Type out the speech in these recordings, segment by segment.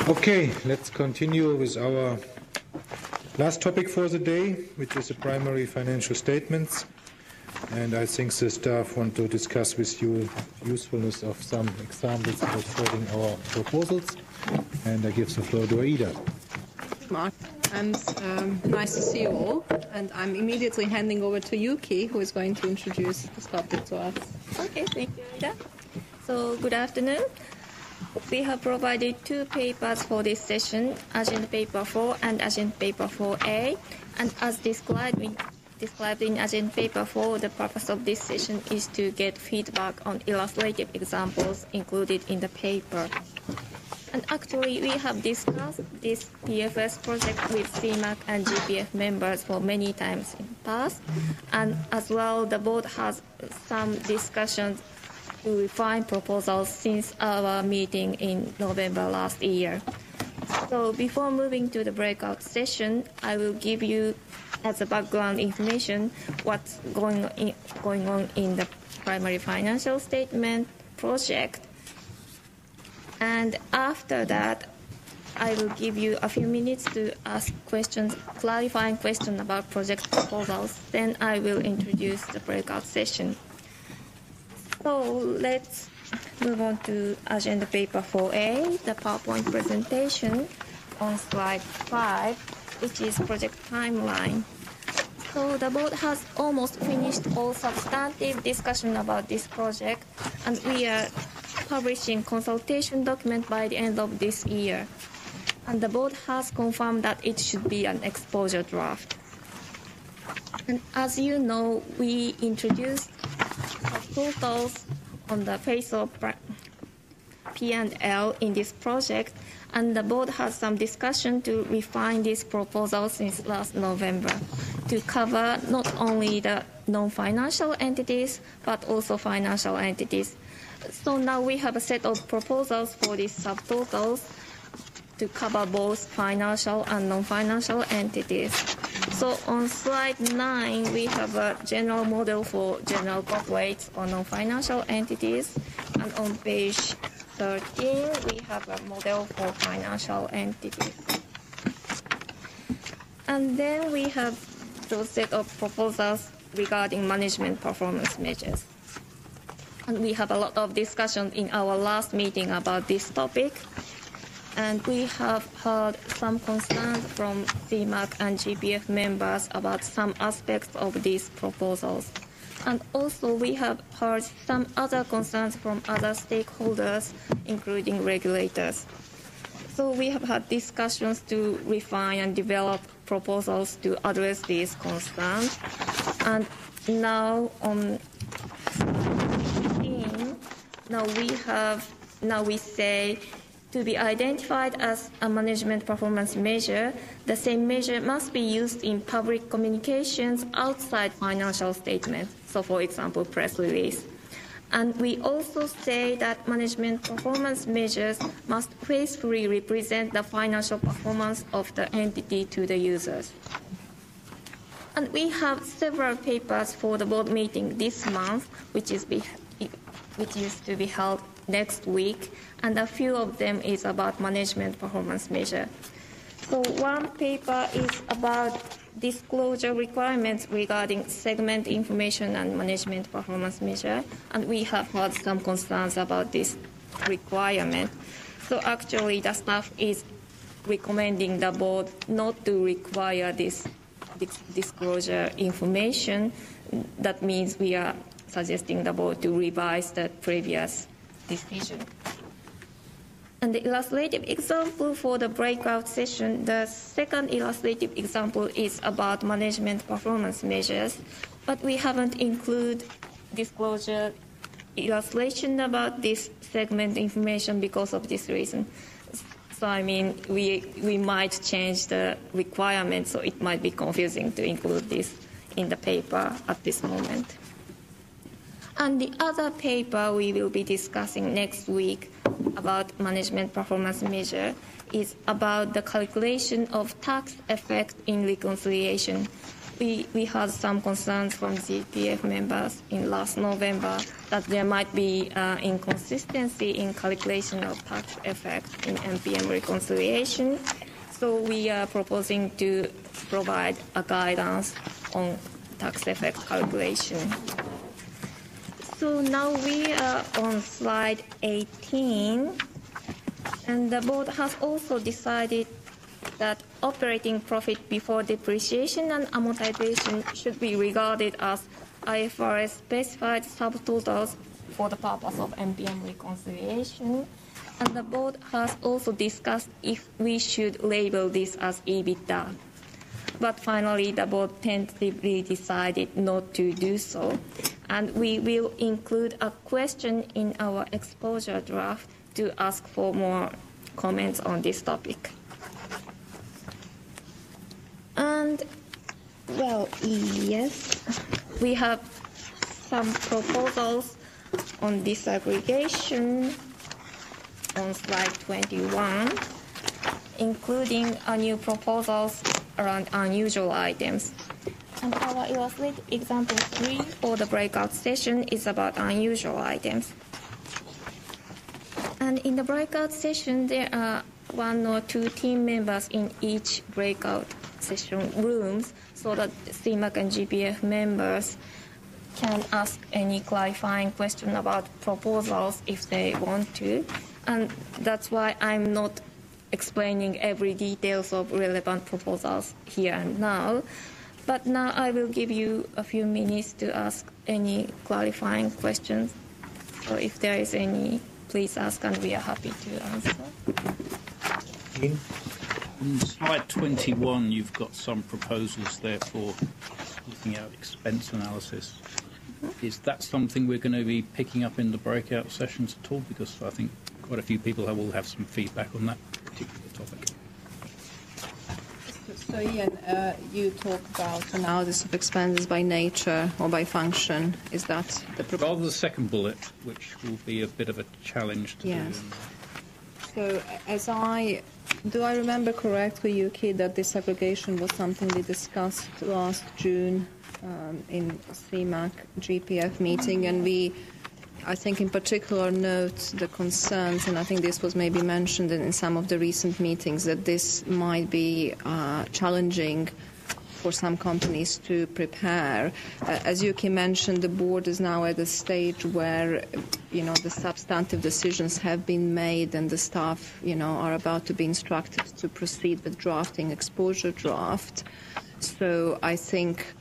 Okay, let's continue with our last topic for the day, which is the primary financial statements. And I think the staff want to discuss with you the usefulness of some examples for solving our proposals. And I give the floor to Aida. Mark, and nice to see you all. And I'm immediately handing over to Yuki, who is going to introduce this topic to us. Okay, thank you, Aida. So, good afternoon. We have provided two papers for this session, Agenda Paper 4 and Agenda Paper 4A. And as described in Agenda Paper 4, the purpose of this session is to get feedback on illustrative examples included in the paper. And actually, we have discussed this PFS project with CMAC and GPF members for many times in the past. And as well, the board has some discussions to refine proposals since our meeting in November last year. So before moving to the breakout session, I will give you as a background information what's going on in the primary financial statement project. And after that, I will give you a few minutes to ask questions, clarifying questions about project proposals. Then I will introduce the breakout session. So let's move on to Agenda Paper 4A, the PowerPoint presentation on slide 5, which is project timeline. So the board has almost finished all substantive discussion about this project, and we are publishing consultation document by the end of this year. And the board has confirmed that it should be an exposure draft. And as you know, we introduced totals on the face of P&L in this project, and the board has some discussion to refine this proposal since last November to cover not only the non-financial entities but also financial entities. So now we have a set of proposals for these subtotals to cover both financial and non-financial entities. So on slide 9, we have a general model for general corporates or non-financial entities. And on page 13, we have a model for financial entities. And then we have those set of proposals regarding management performance measures. And we have a lot of discussion in our last meeting about this topic. And we have heard some concerns from CMAC and GPF members about some aspects of these proposals. And also we have heard some other concerns from other stakeholders, including regulators. So we have had discussions to refine and develop proposals to address these concerns. And now on now we say to be identified as a management performance measure, the same measure must be used in public communications outside financial statements. So, for example, press release. And we also say that management performance measures must faithfully represent the financial performance of the entity to the users. And we have several papers for the board meeting this month, which is to be held next week, and a few of them is about management performance measure. So one paper is about disclosure requirements regarding segment information and management performance measure, and we have had some concerns about this requirement. So actually the staff is recommending the board not to require this disclosure information. That means we are suggesting the board to revise the previous decision. And the illustrative example for the breakout session, the second illustrative example is about management performance measures, but we haven't included disclosure illustration about this segment information because of this reason. So I mean, we might change the requirement, so it might be confusing to include this in the paper at this moment. And the other paper we will be discussing next week about management performance measure is about the calculation of tax effect in reconciliation. we had some concerns from GPF members in last November that there might be inconsistency in calculation of tax effect in MPM reconciliation. So we are proposing to provide a guidance on tax effect calculation. So now we are on slide 18, and the board has also decided that operating profit before depreciation and amortization should be regarded as IFRS specified subtotals for the purpose of MPM reconciliation. And the board has also discussed if we should label this as EBITDA. But finally, the board tentatively decided not to do so. And we will include a question in our exposure draft to ask for more comments on this topic. And, well, yes, we have some proposals on disaggregation on slide 21, including new proposals around unusual items. And our illustrated example 3 for the breakout session is about unusual items. And in the breakout session, there are 1 or 2 team members in each breakout session rooms so that CMAC and GPF members can ask any clarifying question about proposals if they want to. And that's why I'm not explaining every details of relevant proposals here and now. But now I will give you a few minutes to ask any clarifying questions. So if there is any, please ask and we are happy to answer. On slide 21, you've got some proposals there for looking at expense analysis. Is that something we're going to be picking up in the breakout sessions at all? Because I think quite a few people will have some feedback on that particular topic. So Ian, you talk about analysis of expenses by nature or by function. Is that the proposal? Rather the second bullet, which will be a bit of a challenge to Yes. do. So do I remember correctly, Yuki, that this segregation was something we discussed last June in CMAC GPF meeting, and we, I think in particular, note the concerns, and I think this was maybe mentioned in some of the recent meetings, that this might be challenging for some companies to prepare. As Yuki mentioned, the board is now at a stage where, the substantive decisions have been made and the staff, are about to be instructed to proceed with drafting exposure draft. So I think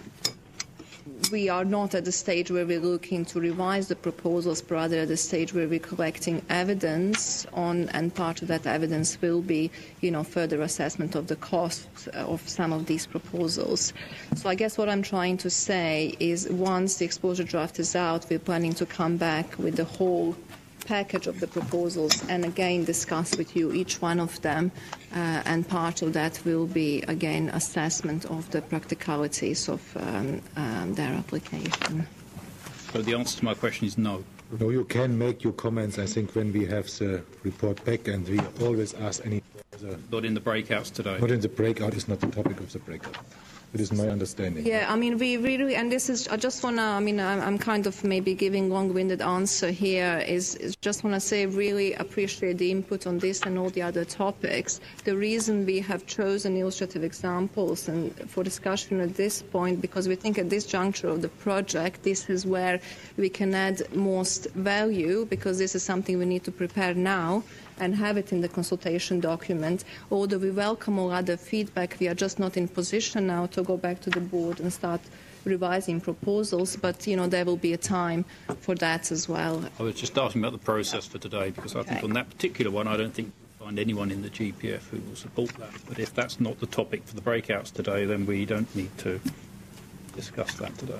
we are not at the stage where we're looking to revise the proposals, but rather at the stage where we're collecting evidence on, and part of that evidence will be, further assessment of the cost of some of these proposals. So I guess what I'm trying to say is once the exposure draft is out, we're planning to come back with the whole package of the proposals and again discuss with you each one of them, and part of that will be again assessment of the practicalities of their application. So the answer to my question is no. No, you can make your comments, I think, when we have the report back, and we always ask any further. Not in the breakouts today. Not in the breakout, is not the topic of the breakout. It is my understanding. Yeah, I mean, we really, and this is, I just want to, I'm kind of maybe giving long-winded answer here, is just want to say really appreciate the input on this and all the other topics. The reason we have chosen illustrative examples and for discussion at this point, because we think at this juncture of the project, this is where we can add most value, because this is something we need to prepare now and have it in the consultation document. Although we welcome all other feedback, we are just not in position now to go back to the board and start revising proposals, but there will be a time for that as well. I was just asking about the process for today, because I think on that particular one, I don't think you'll find anyone in the GPF who will support that. But if that's not the topic for the breakouts today, then we don't need to discuss that today.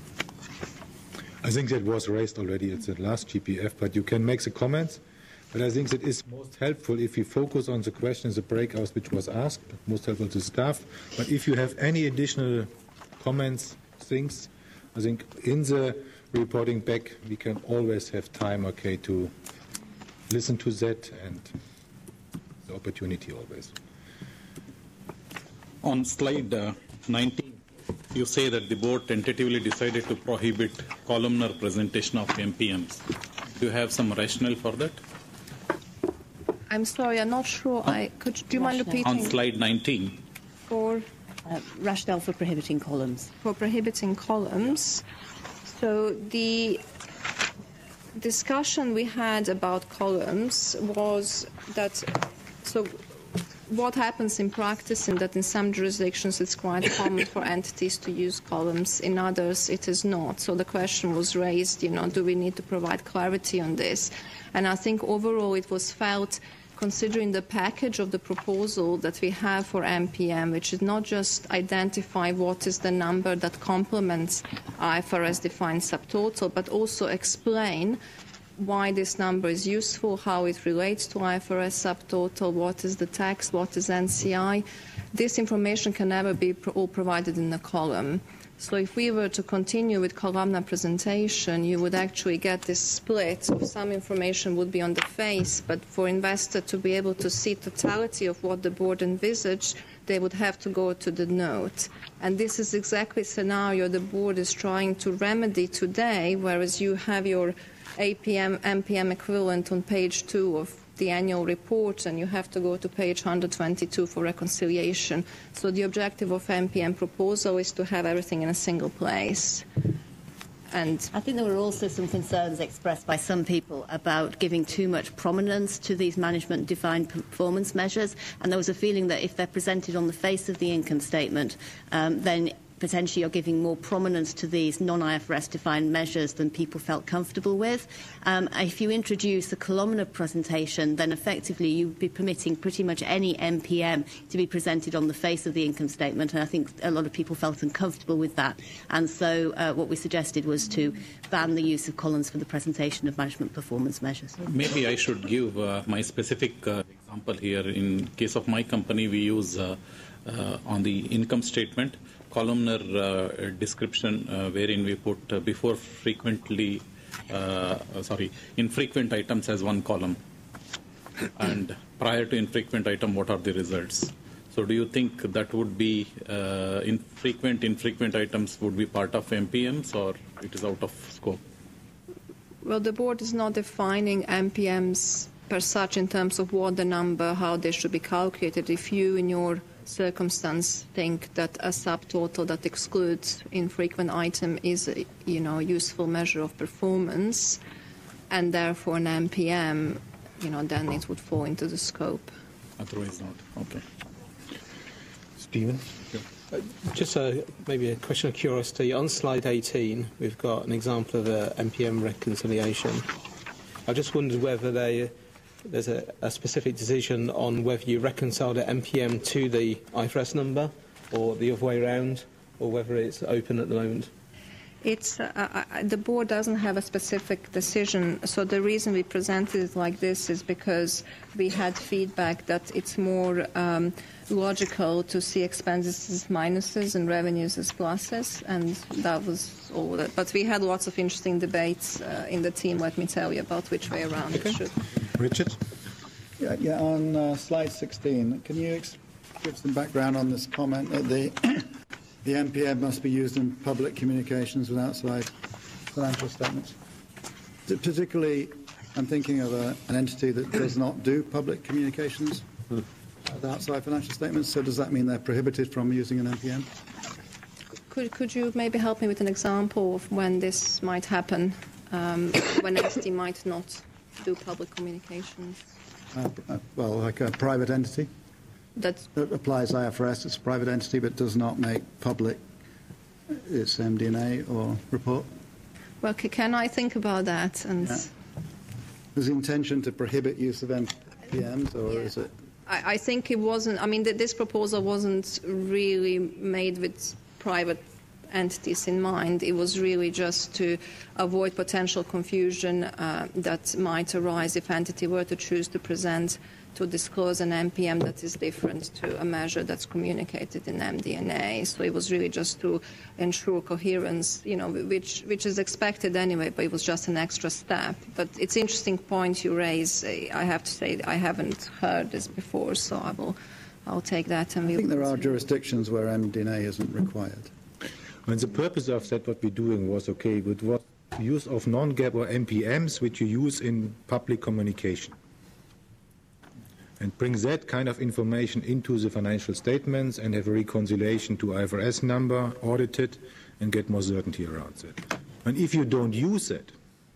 I think that was raised already at the last GPF, but you can make the comments. But I think that is most helpful if we focus on the questions, the breakouts which was asked, most helpful to staff. But if you have any additional comments, things, I think in the reporting back we can always have time, to listen to that, and the opportunity always. On slide 19, you say that the board tentatively decided to prohibit columnar presentation of MPMs. Do you have some rationale for that? I'm sorry, I'm not sure. Do you mind repeating? On slide 19. For rationale for prohibiting columns. For prohibiting columns. So the discussion we had about columns was that, so what happens in practice in that in some jurisdictions it's quite common for entities to use columns, in others it is not. So the question was raised, do we need to provide clarity on this? And I think overall it was felt, considering the package of the proposal that we have for MPM, which is not just identify what is the number that complements IFRS-defined subtotal, but also explain why this number is useful, how it relates to IFRS subtotal, what is the tax, what is NCI. This information can never be all provided in a column. So if we were to continue with columnar presentation, you would actually get this split. So some information would be on the face, but for investor to be able to see totality of what the board envisaged, they would have to go to the note. And this is exactly the scenario the board is trying to remedy today, whereas you have your APM, MPM equivalent on page 2 of the annual report, and you have to go to page 122 for reconciliation. So the objective of MPM proposal is to have everything in a single place. And I think there were also some concerns expressed by some people about giving too much prominence to these management-defined performance measures, and there was a feeling that if they're presented on the face of the income statement, then potentially you're giving more prominence to these non-IFRS defined measures than people felt comfortable with. If you introduce a columnar presentation, then effectively you would be permitting pretty much any MPM to be presented on the face of the income statement, and I think a lot of people felt uncomfortable with that. And so what we suggested was to ban the use of columns for the presentation of management performance measures. Maybe I should give my specific example here. In case of my company, we use on the income statement columnar description wherein we put infrequent items as one column, and prior to infrequent item, what are the results? So do you think that would be infrequent items would be part of MPMs, or it is out of scope? well, the board is not defining MPMs per such in terms of what the number, how they should be calculated. If you, in your circumstance, think that a subtotal that excludes infrequent item is a useful measure of performance, and therefore an MPM, then it would fall into the scope. Otherwise not. Okay. Stephen? Just maybe a question of curiosity. On slide 18, we've got an example of a MPM reconciliation. I just wondered whether there's a specific decision on whether you reconcile the MPM to the IFRS number or the other way around, or whether it's open at the moment. It's the board doesn't have a specific decision, so the reason we presented it like this is because we had feedback that it's more logical to see expenses as minuses and revenues as pluses, and that was all that. But we had lots of interesting debates in the team, let me tell you, about which way around it should. Richard? Yeah, on slide 16, can you give some background on this comment that the MPM must be used in public communications with outside financial statements? Particularly, I'm thinking of an entity that does not do public communications with outside financial statements. So does that mean they're prohibited from using an MPM? Could you maybe help me with an example of when this might happen, when an entity might not do public communications? Well, like a private entity. That applies IFRS, it's a private entity, but does not make public its MD&A or report. Well, can I think about that? And Is the intention to prohibit use of MPMs, or is it? I think it wasn't. I mean, this proposal wasn't really made with private entities in mind. It was really just to avoid potential confusion that might arise if entity were to choose to disclose an MPM that is different to a measure that's communicated in MD&A. So it was really just to ensure coherence, which is expected anyway, but it was just an extra step. But it's an interesting point you raise. I have to say I haven't heard this before, so I'll take that. And I think there are jurisdictions where MD&A isn't required. When the purpose of that, what we're doing was, okay, with what use of non-GAAP or MPMs, which you use in public communication, and bring that kind of information into the financial statements and have a reconciliation to IFRS number, audit it, and get more certainty around that. And if you don't use it,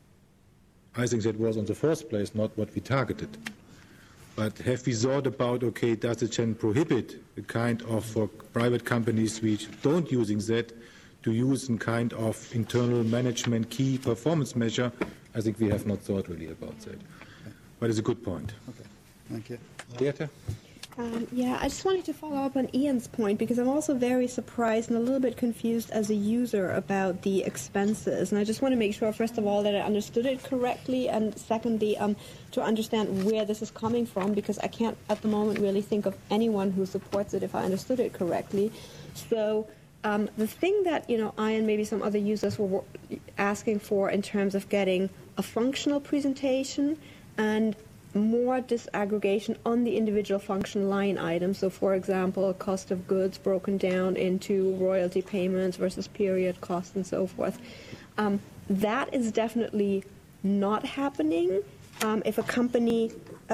I think that was in the first place not what we targeted. But have we thought about, okay, does it then prohibit the kind of, for private companies which don't using that, to use a kind of internal management key performance measure? I think we have not thought really about that. But it's a good point. Okay, thank you. Marietta? Yeah, I just wanted to follow up on Ian's point, because I'm also very surprised and a little bit confused as a user about the expenses. And I just want to make sure, first of all, that I understood it correctly, and secondly, to understand where this is coming from, because I can't at the moment really think of anyone who supports it if I understood it correctly. So the thing that, I and maybe some other users were asking for in terms of getting a functional presentation and more disaggregation on the individual function line items. So, for example, cost of goods broken down into royalty payments versus period costs and so forth. That is definitely not happening. If a company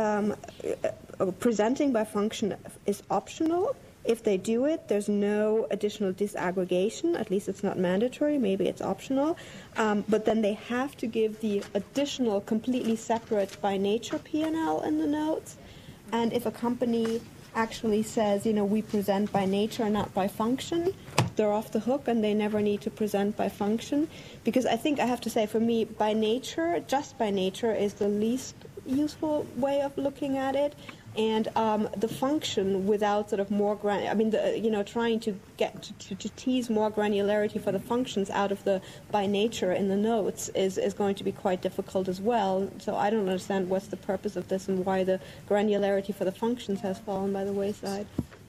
presenting by function is optional, if they do it, there's no additional disaggregation. At least it's not mandatory. Maybe it's optional. But then they have to give the additional, completely separate by nature P&L in the notes. And if a company actually says, we present by nature, not by function, they're off the hook and they never need to present by function. Because I think I have to say, for me, by nature, just by nature, is the least useful way of looking at it. And the function without sort of more trying to get to tease more granularity for the functions out of the by nature in the notes is going to be quite difficult as well. So I don't understand what's the purpose of this and why the granularity for the functions has fallen by the wayside.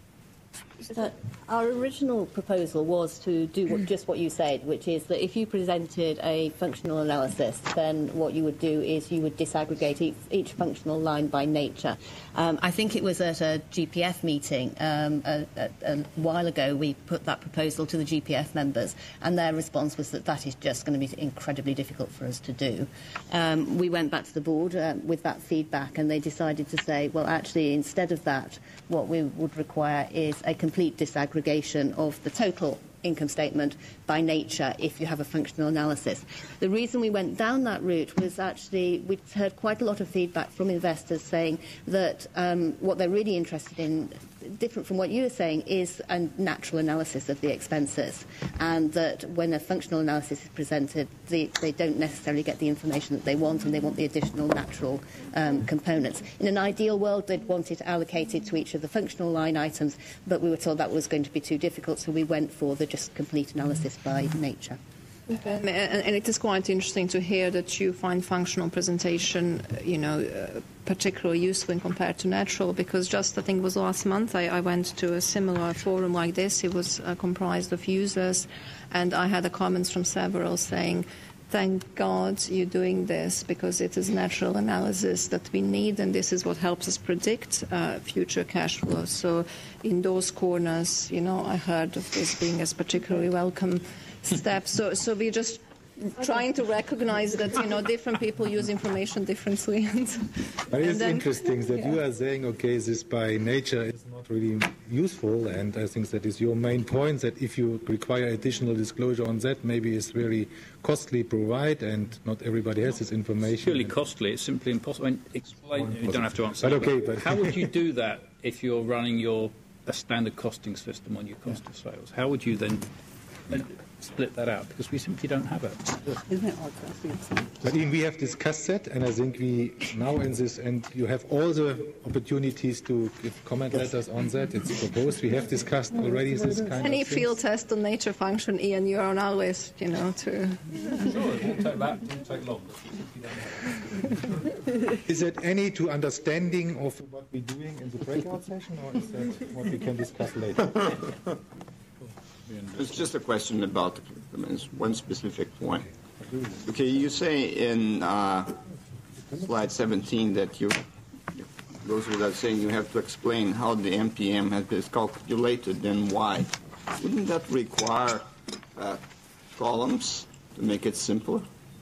Our original proposal was to do just what you said, which is that if you presented a functional analysis, then what you would do is you would disaggregate each functional line by nature. I think it was at a GPF meeting a while ago we put that proposal to the GPF members, and their response was that is just going to be incredibly difficult for us to do. We went back to the board with that feedback, and they decided to say, well, actually, instead of that, what we would require is a complete disaggregation of the total income statement by nature if you have a functional analysis. The reason we went down that route was actually we heard quite a lot of feedback from investors saying that what they're really interested in, different from what you were saying, is a natural analysis of the expenses, and that when a functional analysis is presented, they don't necessarily get the information that they want, and they want the additional natural components. In an ideal world, they'd want it allocated to each of the functional line items, but we were told that was going to be too difficult, so we went for the just complete analysis by nature. Okay. And it is quite interesting to hear that you find functional presentation, particularly useful when compared to natural, because just I think it was last month I went to a similar forum like this. It was comprised of users, and I had comments from several saying, thank God you're doing this, because it is natural analysis that we need, and this is what helps us predict future cash flows. So in those corners, I heard of this being as particularly welcome step. So we're just trying to recognize that, different people use information differently. But it's interesting that you are saying, okay, this by nature is not really useful, and I think that is your main point, that if you require additional disclosure on that, maybe it's really costly to provide, and not everybody has this information. It's purely costly. It's simply impossible. I mean, explain. You don't have to answer. But okay, but how would you do that if you're running a standard costing system on your cost of sales? How would you then split that out? Because we simply don't have it. Isn't it odd? But we have discussed that, and I think we now in this, and you have all the opportunities to give comment letters on that. It's proposed. We have discussed already this kind of Any things. field test on nature function, Ian, you're on our list, to... Sure, it won't take that. It won't take long. Is it any to understanding of what we're doing in the breakout session, or is that what we can discuss later? It's just a question about one specific point. Okay, you say in slide 17 that goes without saying you have to explain how the MPM has been calculated and why. Wouldn't that require columns to make it simpler?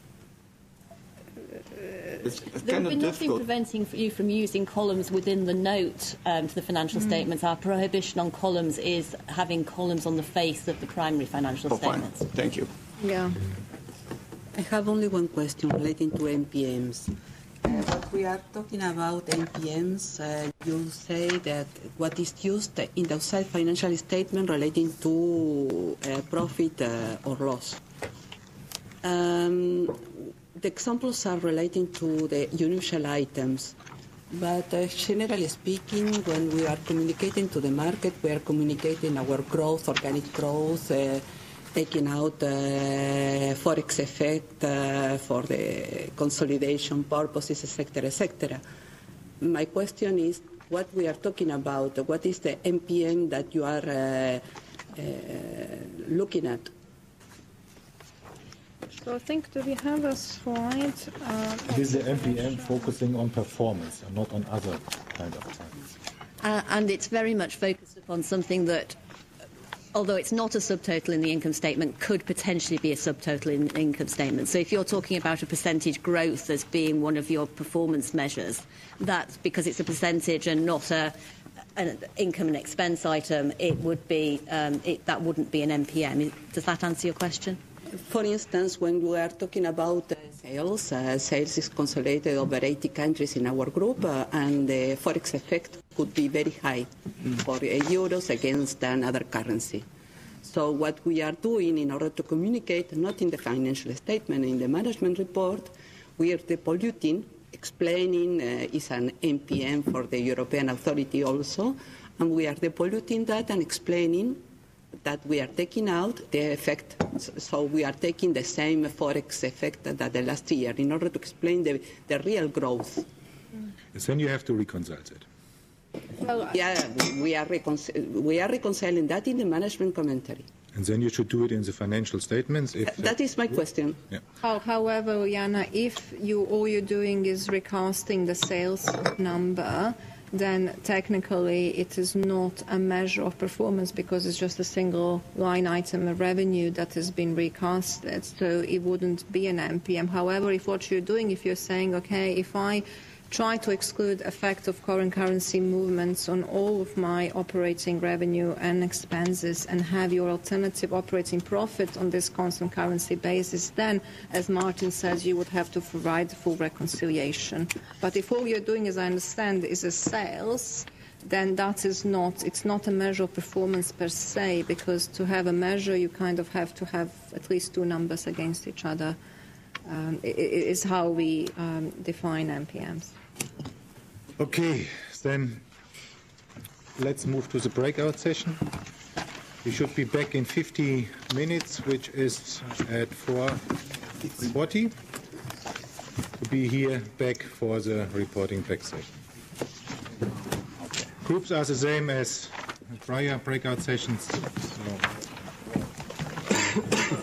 It's There kind would of be nothing difficult. preventing you from using columns within the note to the financial statements. Our prohibition on columns is having columns on the face of the primary financial Oh, fine. statements. Thank you. Yeah. I have only one question relating to NPMs. What we are talking about NPMs, you say that what is used in the outside financial statement relating to profit or loss. The examples are relating to the unusual items, but generally speaking, when we are communicating to the market, we are communicating our growth, organic growth, taking out forex effect for the consolidation purposes, etc., etc. My question is, what we are talking about, what is the NPM that you are looking at? So I think, do we have a slide? It is the MPM focusing on performance and not on other kind of targets. And it's very much focused upon something that, although it's not a subtotal in the income statement, could potentially be a subtotal in the income statement. So if you're talking about a percentage growth as being one of your performance measures, that's because it's a percentage and not an income and expense item, it would be, that wouldn't be an NPM. Does that answer your question? For instance, when we are talking about sales, sales is consolidated over 80 countries in our group, and the forex effect could be very high for euros against another currency. So what we are doing in order to communicate, not in the financial statement, in the management report, we are depolluting, explaining is an NPM for the European Authority also, and we are depolluting that and explaining that we are taking out the effect. So we are taking the same forex effect that the last year in order to explain the real growth. Then you have to reconcile it. Well, Yeah, we are reconciling that in the management commentary. And then you should do it in the financial statements. If That is my question. Yeah. However, Jana, if all you're doing is recasting the sales number, then technically it is not a measure of performance because it's just a single line item of revenue that has been recasted, so it wouldn't be an NPM. However, if what you're doing, if you're saying, okay, if I try to exclude effect of foreign currency movements on all of my operating revenue and expenses and have your alternative operating profit on this constant currency basis, then, as Martin says, you would have to provide full reconciliation. But if all you're doing, as I understand, is a sales, then that is not, it's not a measure of performance per se, because to have a measure, you kind of have to have at least two numbers against each other. It is how we define NPMs. Okay, then let's move to the breakout session. We should be back in 50 minutes, which is at 4:40. To be here back for the reporting back session. Groups are the same as prior breakout sessions. So